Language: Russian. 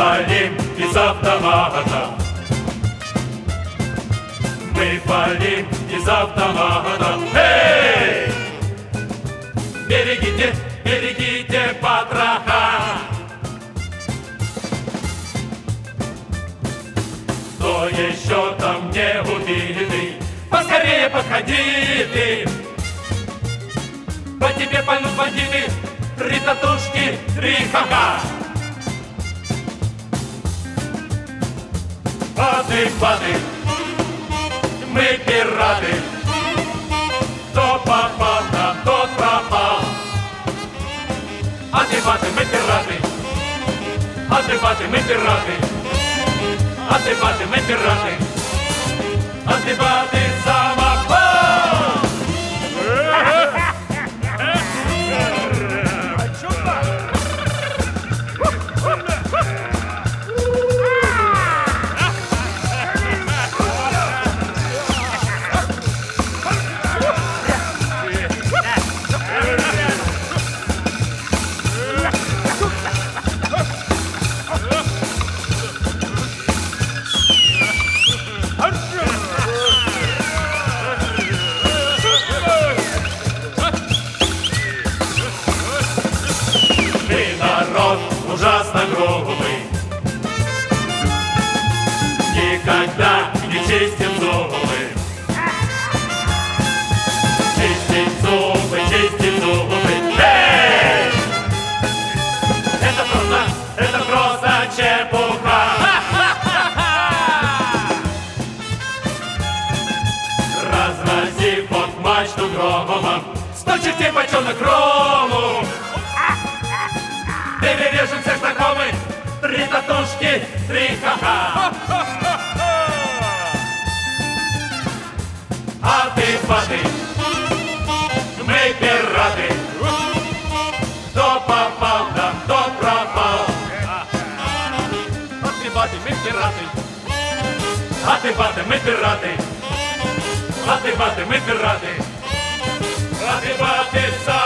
палим из автомата. Мы палим из автомата. Эй! Берегите, берегите потроха. Кто еще там не убитый, поскорее подходи ты. По тебе пальнут бандиты, 3 татушки, 3 ха-ха. Паты, мы пираты. Кто попал, на тот пропал. Адыбаты, мы пираты. Адыбаты, мы пираты. Адыбаты, мы пираты. Адыбаты, самопал. Ужасно грубый, никогда не чистим зубы. Чистить зубы. Эй! Это просто чепуха. Разрази под мачту громом, 100 чертей почем на крому. Перережем всех знакомых, 3 татушки, 3 ха-ха. Адыбаты, мы пираты. Кто попал, да кто пропал. Адыбаты, мы пираты. Адыбаты, мы пираты. Адыбаты, мы пираты. Адыбаты,